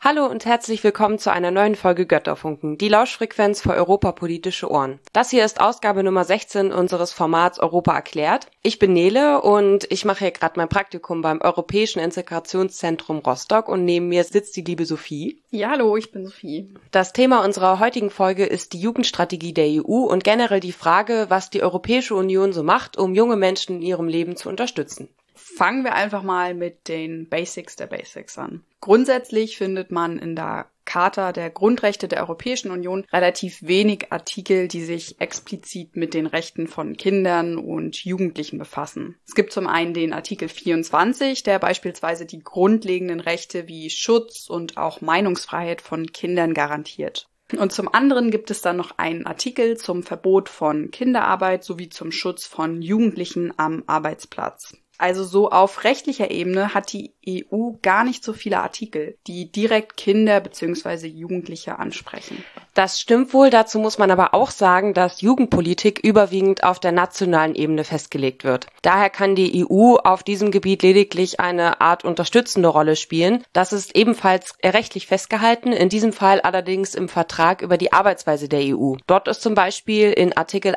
Hallo und herzlich willkommen zu einer neuen Folge Götterfunken, die Lauschfrequenz für europapolitische Ohren. Das hier ist Ausgabe Nummer 16 unseres Formats Europa erklärt. Ich bin Nele und ich mache hier gerade mein Praktikum beim Europäischen Integrationszentrum Rostock und neben mir sitzt die liebe Sophie. Ja, hallo, ich bin Sophie. Das Thema unserer heutigen Folge ist die Jugendstrategie der EU und generell die Frage, was die Europäische Union so macht, um junge Menschen in ihrem Leben zu unterstützen. Fangen wir einfach mal mit den Basics der Basics an. Grundsätzlich findet man in der Charta der Grundrechte der Europäischen Union relativ wenig Artikel, die sich explizit mit den Rechten von Kindern und Jugendlichen befassen. Es gibt zum einen den Artikel 24, der beispielsweise die grundlegenden Rechte wie Schutz und auch Meinungsfreiheit von Kindern garantiert. Und zum anderen gibt es dann noch einen Artikel zum Verbot von Kinderarbeit sowie zum Schutz von Jugendlichen am Arbeitsplatz. Also so auf rechtlicher Ebene hat die EU gar nicht so viele Artikel, die direkt Kinder bzw. Jugendliche ansprechen. Das stimmt wohl, dazu muss man aber auch sagen, dass Jugendpolitik überwiegend auf der nationalen Ebene festgelegt wird. Daher kann die EU auf diesem Gebiet lediglich eine Art unterstützende Rolle spielen. Das ist ebenfalls rechtlich festgehalten, in diesem Fall allerdings im Vertrag über die Arbeitsweise der EU. Dort ist zum Beispiel in Artikel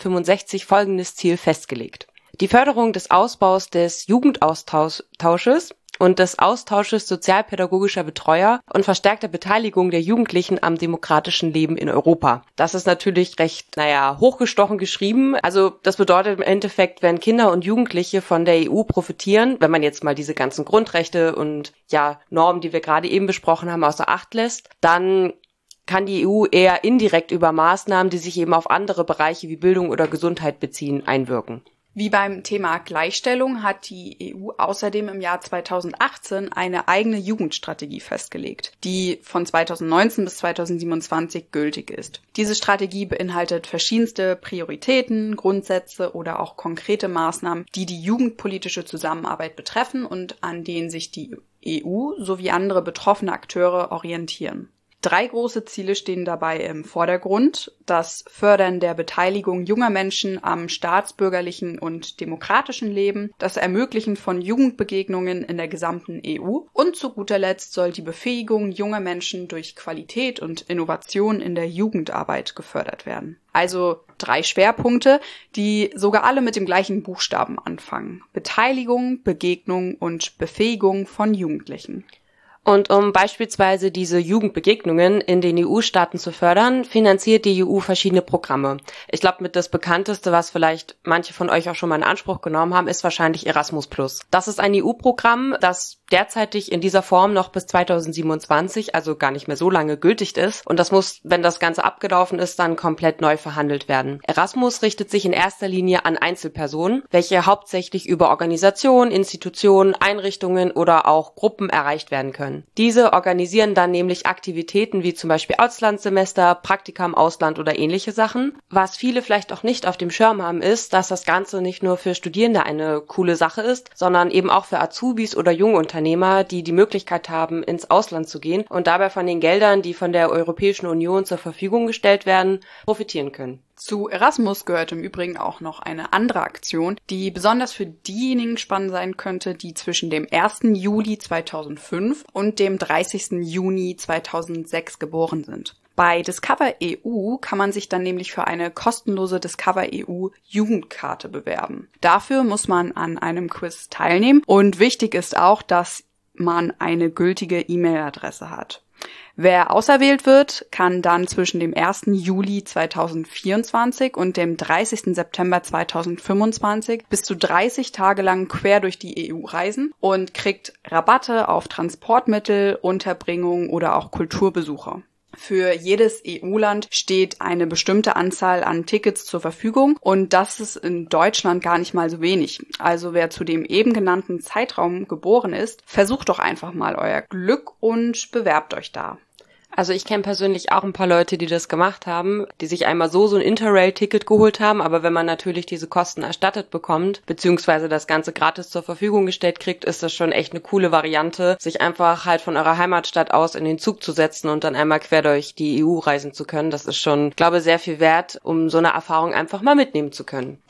165 folgendes Ziel festgelegt: Die Förderung des Ausbaus des Jugendaustausches und des Austausches sozialpädagogischer Betreuer und verstärkter Beteiligung der Jugendlichen am demokratischen Leben in Europa. Das ist natürlich recht, hochgestochen geschrieben. Also das bedeutet im Endeffekt, wenn Kinder und Jugendliche von der EU profitieren, wenn man jetzt mal diese ganzen Grundrechte und Normen, die wir gerade eben besprochen haben, außer Acht lässt, dann kann die EU eher indirekt über Maßnahmen, die sich eben auf andere Bereiche wie Bildung oder Gesundheit beziehen, einwirken. Wie beim Thema Gleichstellung hat die EU außerdem im Jahr 2018 eine eigene Jugendstrategie festgelegt, die von 2019 bis 2027 gültig ist. Diese Strategie beinhaltet verschiedenste Prioritäten, Grundsätze oder auch konkrete Maßnahmen, die die jugendpolitische Zusammenarbeit betreffen und an denen sich die EU sowie andere betroffene Akteure orientieren. 3 große Ziele stehen dabei im Vordergrund: das Fördern der Beteiligung junger Menschen am staatsbürgerlichen und demokratischen Leben, das Ermöglichen von Jugendbegegnungen in der gesamten EU und zu guter Letzt soll die Befähigung junger Menschen durch Qualität und Innovation in der Jugendarbeit gefördert werden. Also 3 Schwerpunkte, die sogar alle mit dem gleichen Buchstaben anfangen: Beteiligung, Begegnung und Befähigung von Jugendlichen. Und um beispielsweise diese Jugendbegegnungen in den EU-Staaten zu fördern, finanziert die EU verschiedene Programme. Ich glaube, mit das bekannteste, was vielleicht manche von euch auch schon mal in Anspruch genommen haben, ist wahrscheinlich Erasmus+. Das ist ein EU-Programm, das derzeitig in dieser Form noch bis 2027, also gar nicht mehr so lange gültig ist. Und das muss, wenn das Ganze abgelaufen ist, dann komplett neu verhandelt werden. Erasmus richtet sich in erster Linie an Einzelpersonen, welche hauptsächlich über Organisationen, Institutionen, Einrichtungen oder auch Gruppen erreicht werden können. Diese organisieren dann nämlich Aktivitäten wie zum Beispiel Auslandssemester, Praktika im Ausland oder ähnliche Sachen. Was viele vielleicht auch nicht auf dem Schirm haben, ist, dass das Ganze nicht nur für Studierende eine coole Sache ist, sondern eben auch für Azubis oder Jungunternehmer, die die Möglichkeit haben, ins Ausland zu gehen und dabei von den Geldern, die von der Europäischen Union zur Verfügung gestellt werden, profitieren können. Zu Erasmus gehört im Übrigen auch noch eine andere Aktion, die besonders für diejenigen spannend sein könnte, die zwischen dem 1. Juli 2005 und dem 30. Juni 2006 geboren sind. Bei Discover EU kann man sich dann nämlich für eine kostenlose Discover EU Jugendkarte bewerben. Dafür muss man an einem Quiz teilnehmen und wichtig ist auch, dass man eine gültige E-Mail-Adresse hat. Wer auserwählt wird, kann dann zwischen dem 1. Juli 2024 und dem 30. September 2025 bis zu 30 Tage lang quer durch die EU reisen und kriegt Rabatte auf Transportmittel, Unterbringung oder auch Kulturbesuche. Für jedes EU-Land steht eine bestimmte Anzahl an Tickets zur Verfügung und das ist in Deutschland gar nicht mal so wenig. Also wer zu dem eben genannten Zeitraum geboren ist, versucht doch einfach mal euer Glück und bewerbt euch da. Also ich kenne persönlich auch ein paar Leute, die das gemacht haben, die sich einmal so ein Interrail-Ticket geholt haben, aber wenn man natürlich diese Kosten erstattet bekommt, beziehungsweise das Ganze gratis zur Verfügung gestellt kriegt, ist das schon echt eine coole Variante, sich einfach halt von eurer Heimatstadt aus in den Zug zu setzen und dann einmal quer durch die EU reisen zu können. Das ist schon, glaube ich, sehr viel wert, um so eine Erfahrung einfach mal mitnehmen zu können.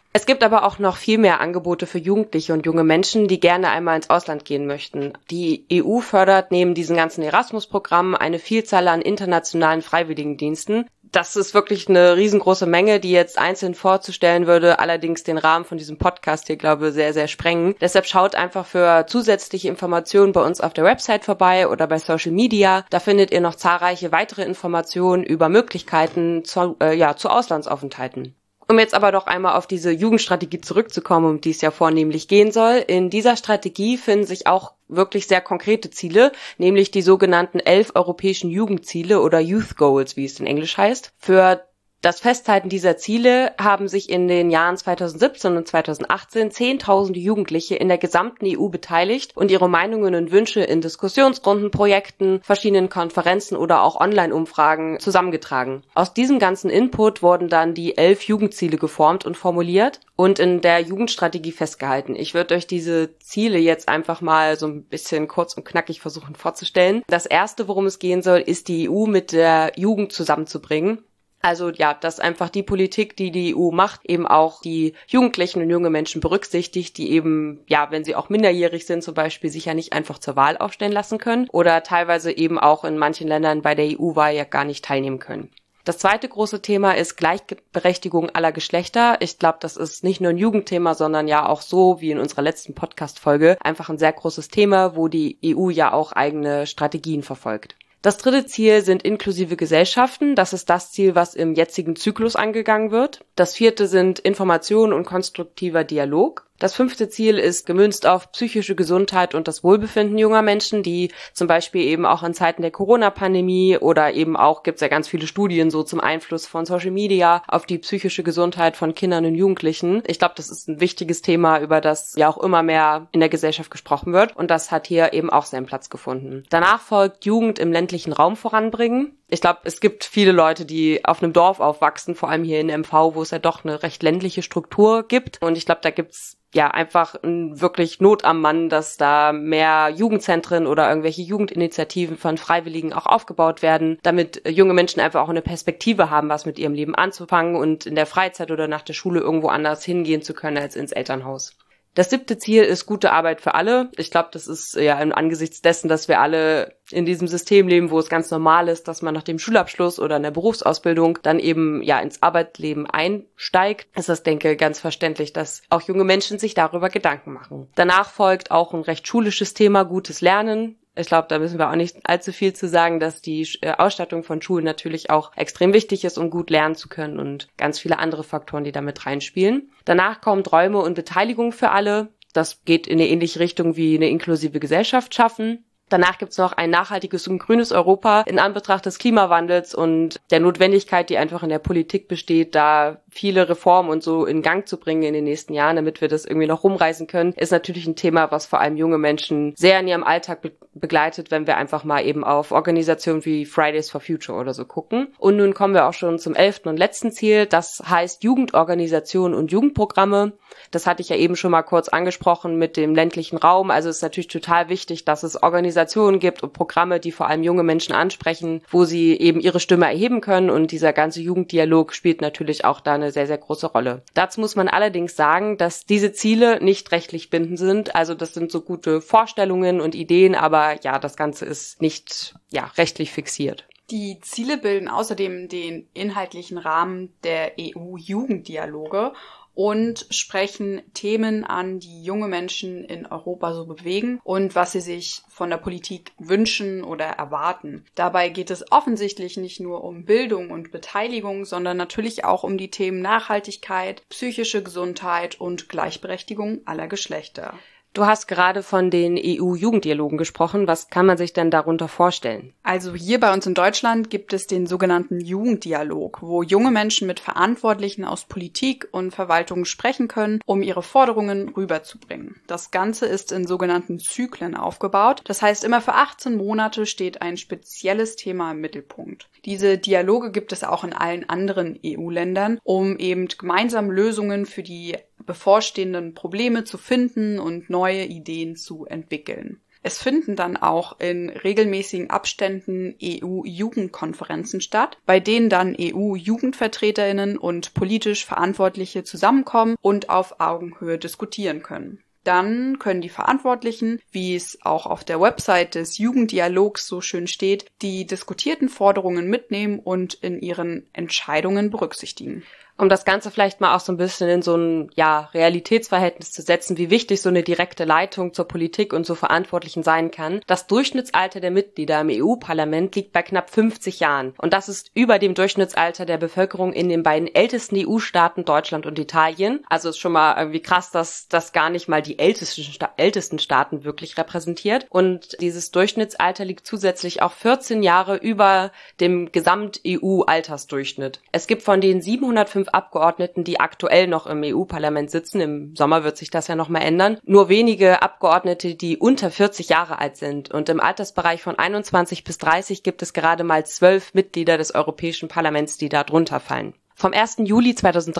Es gibt aber auch noch viel mehr Angebote für Jugendliche und junge Menschen, die gerne einmal ins Ausland gehen möchten. Die EU fördert neben diesen ganzen Erasmus-Programmen eine Vielzahl an internationalen Freiwilligendiensten. Das ist wirklich eine riesengroße Menge, die jetzt einzeln vorzustellen würde, allerdings den Rahmen von diesem Podcast hier, glaube ich, sehr, sehr sprengen. Deshalb schaut einfach für zusätzliche Informationen bei uns auf der Website vorbei oder bei Social Media. Da findet ihr noch zahlreiche weitere Informationen über Möglichkeiten zu Auslandsaufenthalten. Um jetzt aber doch einmal auf diese Jugendstrategie zurückzukommen, um die es ja vornehmlich gehen soll. In dieser Strategie finden sich auch wirklich sehr konkrete Ziele, nämlich die sogenannten 11 europäischen Jugendziele oder Youth Goals, wie es in Englisch heißt. Für das Festhalten dieser Ziele haben sich in den Jahren 2017 und 2018 10.000 Jugendliche in der gesamten EU beteiligt und ihre Meinungen und Wünsche in Diskussionsrunden, Projekten, verschiedenen Konferenzen oder auch Online-Umfragen zusammengetragen. Aus diesem ganzen Input wurden dann die 11 Jugendziele geformt und formuliert und in der Jugendstrategie festgehalten. Ich würde euch diese Ziele jetzt einfach mal so ein bisschen kurz und knackig versuchen vorzustellen. Das erste, worum es gehen soll, ist die EU mit der Jugend zusammenzubringen. Also ja, dass einfach die Politik, die die EU macht, eben auch die Jugendlichen und junge Menschen berücksichtigt, die eben, ja, wenn sie auch minderjährig sind zum Beispiel, sich ja nicht einfach zur Wahl aufstellen lassen können oder teilweise eben auch in manchen Ländern bei der EU-Wahl ja gar nicht teilnehmen können. Das zweite große Thema ist Gleichberechtigung aller Geschlechter. Ich glaube, das ist nicht nur ein Jugendthema, sondern ja auch so wie in unserer letzten Podcast-Folge einfach ein sehr großes Thema, wo die EU ja auch eigene Strategien verfolgt. Das dritte Ziel sind inklusive Gesellschaften. Das ist das Ziel, was im jetzigen Zyklus angegangen wird. Das vierte sind Information und konstruktiver Dialog. Das fünfte Ziel ist gemünzt auf psychische Gesundheit und das Wohlbefinden junger Menschen, die zum Beispiel eben auch in Zeiten der Corona-Pandemie oder eben auch, gibt's ja ganz viele Studien so zum Einfluss von Social Media auf die psychische Gesundheit von Kindern und Jugendlichen. Ich glaube, das ist ein wichtiges Thema, über das ja auch immer mehr in der Gesellschaft gesprochen wird und das hat hier eben auch seinen Platz gefunden. Danach folgt Jugend im ländlichen Raum voranbringen. Ich glaube, es gibt viele Leute, die auf einem Dorf aufwachsen, vor allem hier in MV, wo es ja doch eine recht ländliche Struktur gibt und ich glaube, da gibt's ja einfach wirklich Not am Mann, dass da mehr Jugendzentren oder irgendwelche Jugendinitiativen von Freiwilligen auch aufgebaut werden, damit junge Menschen einfach auch eine Perspektive haben, was mit ihrem Leben anzufangen und in der Freizeit oder nach der Schule irgendwo anders hingehen zu können als ins Elternhaus. Das siebte Ziel ist gute Arbeit für alle. Ich glaube, das ist ja angesichts dessen, dass wir alle in diesem System leben, wo es ganz normal ist, dass man nach dem Schulabschluss oder in der Berufsausbildung dann eben ja ins Arbeitsleben einsteigt, ist das, denke ich, ganz verständlich, dass auch junge Menschen sich darüber Gedanken machen. Danach folgt auch ein recht schulisches Thema, gutes Lernen. Ich glaube, da müssen wir auch nicht allzu viel zu sagen, dass die Ausstattung von Schulen natürlich auch extrem wichtig ist, um gut lernen zu können und ganz viele andere Faktoren, die damit reinspielen. Danach kommen Räume und Beteiligung für alle. Das geht in eine ähnliche Richtung wie eine inklusive Gesellschaft schaffen. Danach gibt's noch ein nachhaltiges und grünes Europa in Anbetracht des Klimawandels und der Notwendigkeit, die einfach in der Politik besteht, da viele Reformen und so in Gang zu bringen in den nächsten Jahren, damit wir das irgendwie noch rumreißen können, ist natürlich ein Thema, was vor allem junge Menschen sehr in ihrem Alltag begleitet, wenn wir einfach mal eben auf Organisationen wie Fridays for Future oder so gucken. Und nun kommen wir auch schon zum 11. und letzten Ziel. Das heißt Jugendorganisationen und Jugendprogramme. Das hatte ich ja eben schon mal kurz angesprochen mit dem ländlichen Raum. Also es ist natürlich total wichtig, dass es Organisationen gibt und Programme, die vor allem junge Menschen ansprechen, wo sie eben ihre Stimme erheben können. Und dieser ganze Jugenddialog spielt natürlich auch da eine sehr, sehr große Rolle. Dazu muss man allerdings sagen, dass diese Ziele nicht rechtlich bindend sind. Also das sind so gute Vorstellungen und Ideen, aber ja, das Ganze ist nicht rechtlich fixiert. Die Ziele bilden außerdem den inhaltlichen Rahmen der EU-Jugenddialoge und sprechen Themen an, die junge Menschen in Europa so bewegen und was sie sich von der Politik wünschen oder erwarten. Dabei geht es offensichtlich nicht nur um Bildung und Beteiligung, sondern natürlich auch um die Themen Nachhaltigkeit, psychische Gesundheit und Gleichberechtigung aller Geschlechter. Du hast gerade von den EU-Jugenddialogen gesprochen. Was kann man sich denn darunter vorstellen? Also hier bei uns in Deutschland gibt es den sogenannten Jugenddialog, wo junge Menschen mit Verantwortlichen aus Politik und Verwaltung sprechen können, um ihre Forderungen rüberzubringen. Das Ganze ist in sogenannten Zyklen aufgebaut. Das heißt, immer für 18 Monate steht ein spezielles Thema im Mittelpunkt. Diese Dialoge gibt es auch in allen anderen EU-Ländern, um eben gemeinsam Lösungen für die bevorstehenden Probleme zu finden und neue Ideen zu entwickeln. Es finden dann auch in regelmäßigen Abständen EU-Jugendkonferenzen statt, bei denen dann EU-Jugendvertreterinnen und politisch Verantwortliche zusammenkommen und auf Augenhöhe diskutieren können. Dann können die Verantwortlichen, wie es auch auf der Website des Jugenddialogs so schön steht, die diskutierten Forderungen mitnehmen und in ihren Entscheidungen berücksichtigen. Um das Ganze vielleicht mal auch so ein bisschen in so ein Realitätsverhältnis zu setzen, wie wichtig so eine direkte Leitung zur Politik und zu Verantwortlichen sein kann. Das Durchschnittsalter der Mitglieder im EU-Parlament liegt bei knapp 50 Jahren. Und das ist über dem Durchschnittsalter der Bevölkerung in den beiden ältesten EU-Staaten Deutschland und Italien. Also ist schon mal irgendwie krass, dass das gar nicht mal die ältesten Staaten wirklich repräsentiert. Und dieses Durchschnittsalter liegt zusätzlich auch 14 Jahre über dem Gesamt-EU-Altersdurchschnitt. Es gibt von den 705 Abgeordneten, die aktuell noch im EU-Parlament sitzen, im Sommer wird sich das ja nochmal ändern, nur wenige Abgeordnete, die unter 40 Jahre alt sind. Und im Altersbereich von 21 bis 30 gibt es gerade mal 12 Mitglieder des Europäischen Parlaments, die da drunter fallen. Vom 1. Juli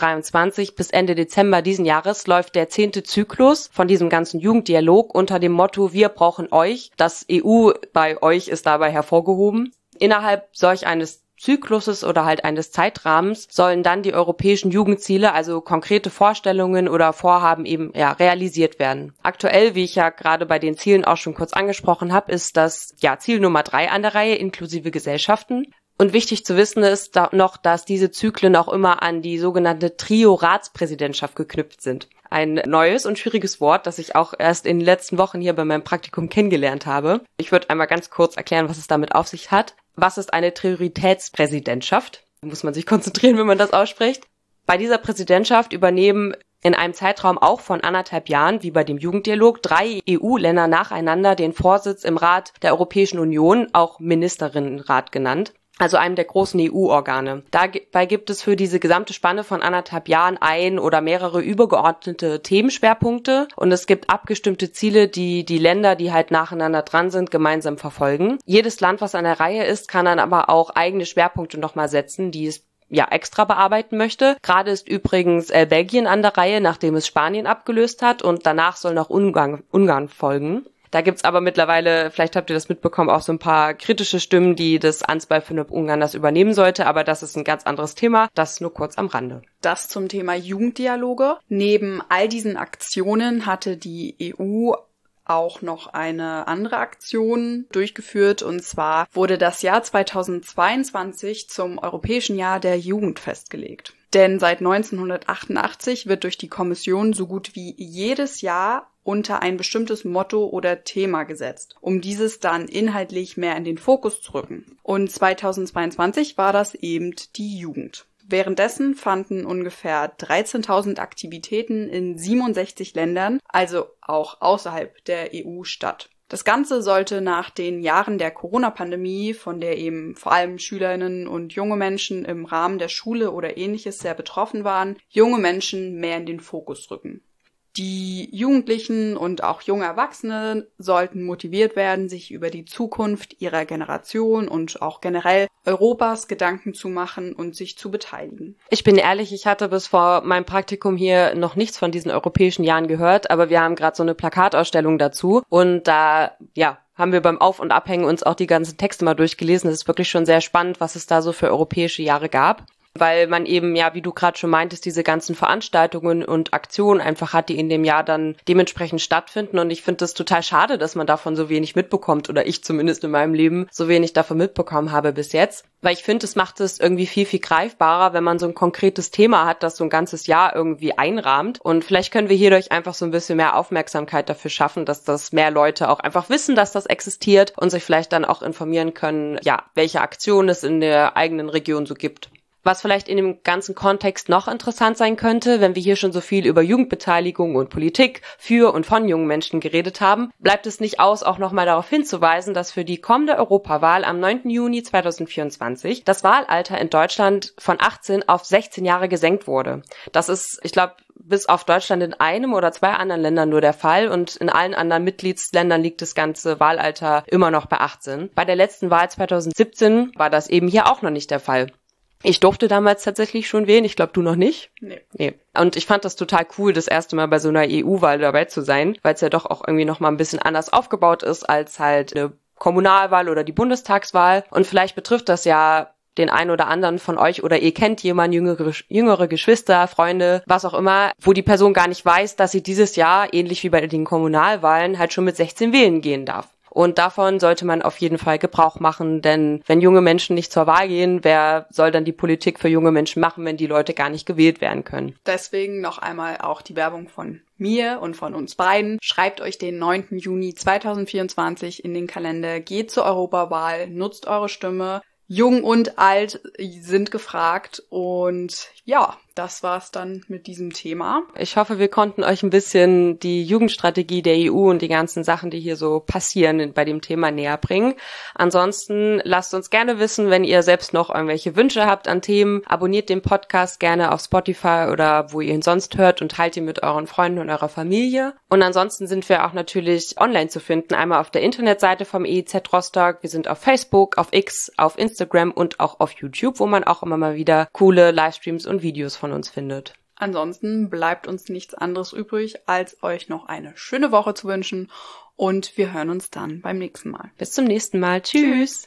2023 bis Ende Dezember diesen Jahres läuft der 10. Zyklus von diesem ganzen Jugenddialog unter dem Motto Wir brauchen euch. Das EU bei euch ist dabei hervorgehoben. Innerhalb solch eines Zykluses oder halt eines Zeitrahmens sollen dann die europäischen Jugendziele, also konkrete Vorstellungen oder Vorhaben eben realisiert werden. Aktuell, wie ich ja gerade bei den Zielen auch schon kurz angesprochen habe, ist das Ziel Nummer 3 an der Reihe, inklusive Gesellschaften. Und wichtig zu wissen ist noch, dass diese Zyklen auch immer an die sogenannte Trio-Ratspräsidentschaft geknüpft sind. Ein neues und schwieriges Wort, das ich auch erst in den letzten Wochen hier bei meinem Praktikum kennengelernt habe. Ich würde einmal ganz kurz erklären, was es damit auf sich hat. Was ist eine Prioritätspräsidentschaft? Da muss man sich konzentrieren, wenn man das ausspricht. Bei dieser Präsidentschaft übernehmen in einem Zeitraum auch von 1,5 Jahren, wie bei dem Jugenddialog, 3 EU-Länder nacheinander den Vorsitz im Rat der Europäischen Union, auch Ministerinnenrat genannt. Also einem der großen EU-Organe. Dabei gibt es für diese gesamte Spanne von 1,5 Jahren ein oder mehrere übergeordnete Themenschwerpunkte und es gibt abgestimmte Ziele, die die Länder, die halt nacheinander dran sind, gemeinsam verfolgen. Jedes Land, was an der Reihe ist, kann dann aber auch eigene Schwerpunkte nochmal setzen, die es extra bearbeiten möchte. Gerade ist übrigens Belgien an der Reihe, nachdem es Spanien abgelöst hat und danach soll noch Ungarn folgen. Da gibt's aber mittlerweile, vielleicht habt ihr das mitbekommen, auch so ein paar kritische Stimmen, die das anzweifeln, ob Ungarn das übernehmen sollte. Aber das ist ein ganz anderes Thema. Das nur kurz am Rande. Das zum Thema Jugenddialoge. Neben all diesen Aktionen hatte die EU auch noch eine andere Aktion durchgeführt. Und zwar wurde das Jahr 2022 zum Europäischen Jahr der Jugend festgelegt. Denn seit 1988 wird durch die Kommission so gut wie jedes Jahr unter ein bestimmtes Motto oder Thema gesetzt, um dieses dann inhaltlich mehr in den Fokus zu rücken. Und 2022 war das eben die Jugend. Währenddessen fanden ungefähr 13.000 Aktivitäten in 67 Ländern, also auch außerhalb der EU, statt. Das Ganze sollte nach den Jahren der Corona-Pandemie, von der eben vor allem Schülerinnen und junge Menschen im Rahmen der Schule oder Ähnliches sehr betroffen waren, junge Menschen mehr in den Fokus rücken. Die Jugendlichen und auch junge Erwachsene sollten motiviert werden, sich über die Zukunft ihrer Generation und auch generell Europas Gedanken zu machen und sich zu beteiligen. Ich bin ehrlich, ich hatte bis vor meinem Praktikum hier noch nichts von diesen europäischen Jahren gehört, aber wir haben gerade so eine Plakatausstellung dazu und da, haben wir beim Auf- und Abhängen uns auch die ganzen Texte mal durchgelesen. Es ist wirklich schon sehr spannend, was es da so für europäische Jahre gab. Weil man eben, wie du gerade schon meintest, diese ganzen Veranstaltungen und Aktionen einfach hat, die in dem Jahr dann dementsprechend stattfinden. Und ich finde es total schade, dass man davon so wenig mitbekommt oder ich zumindest in meinem Leben so wenig davon mitbekommen habe bis jetzt. Weil ich finde, es macht es irgendwie viel, viel greifbarer, wenn man so ein konkretes Thema hat, das so ein ganzes Jahr irgendwie einrahmt. Und vielleicht können wir hierdurch einfach so ein bisschen mehr Aufmerksamkeit dafür schaffen, dass das mehr Leute auch einfach wissen, dass das existiert und sich vielleicht dann auch informieren können, welche Aktionen es in der eigenen Region so gibt. Was vielleicht in dem ganzen Kontext noch interessant sein könnte, wenn wir hier schon so viel über Jugendbeteiligung und Politik für und von jungen Menschen geredet haben, bleibt es nicht aus, auch nochmal darauf hinzuweisen, dass für die kommende Europawahl am 9. Juni 2024 das Wahlalter in Deutschland von 18 auf 16 Jahre gesenkt wurde. Das ist, ich glaube, bis auf Deutschland in einem oder 2 anderen Ländern nur der Fall und in allen anderen Mitgliedsländern liegt das ganze Wahlalter immer noch bei 18. Bei der letzten Wahl 2017 war das eben hier auch noch nicht der Fall. Ich durfte damals tatsächlich schon wählen. Ich glaube, du noch nicht. Nee. Und ich fand das total cool, das erste Mal bei so einer EU-Wahl dabei zu sein, weil es ja doch auch irgendwie nochmal ein bisschen anders aufgebaut ist als halt eine Kommunalwahl oder die Bundestagswahl. Und vielleicht betrifft das ja den einen oder anderen von euch oder ihr kennt jemanden, jüngere Geschwister, Freunde, was auch immer, wo die Person gar nicht weiß, dass sie dieses Jahr, ähnlich wie bei den Kommunalwahlen, halt schon mit 16 wählen gehen darf. Und davon sollte man auf jeden Fall Gebrauch machen, denn wenn junge Menschen nicht zur Wahl gehen, wer soll dann die Politik für junge Menschen machen, wenn die Leute gar nicht gewählt werden können? Deswegen noch einmal auch die Werbung von mir und von uns beiden. Schreibt euch den 9. Juni 2024 in den Kalender, geht zur Europawahl, nutzt eure Stimme. Jung und alt sind gefragt und ja, das war's dann mit diesem Thema. Ich hoffe, wir konnten euch ein bisschen die Jugendstrategie der EU und die ganzen Sachen, die hier so passieren, bei dem Thema näher bringen. Ansonsten lasst uns gerne wissen, wenn ihr selbst noch irgendwelche Wünsche habt an Themen. Abonniert den Podcast gerne auf Spotify oder wo ihr ihn sonst hört und teilt ihn mit euren Freunden und eurer Familie. Und ansonsten sind wir auch natürlich online zu finden. Einmal auf der Internetseite vom EIZ Rostock. Wir sind auf Facebook, auf X, auf Instagram und auch auf YouTube, wo man auch immer mal wieder coole Livestreams und Videos von uns findet. Ansonsten bleibt uns nichts anderes übrig, als euch noch eine schöne Woche zu wünschen und wir hören uns dann beim nächsten Mal. Bis zum nächsten Mal. Tschüss.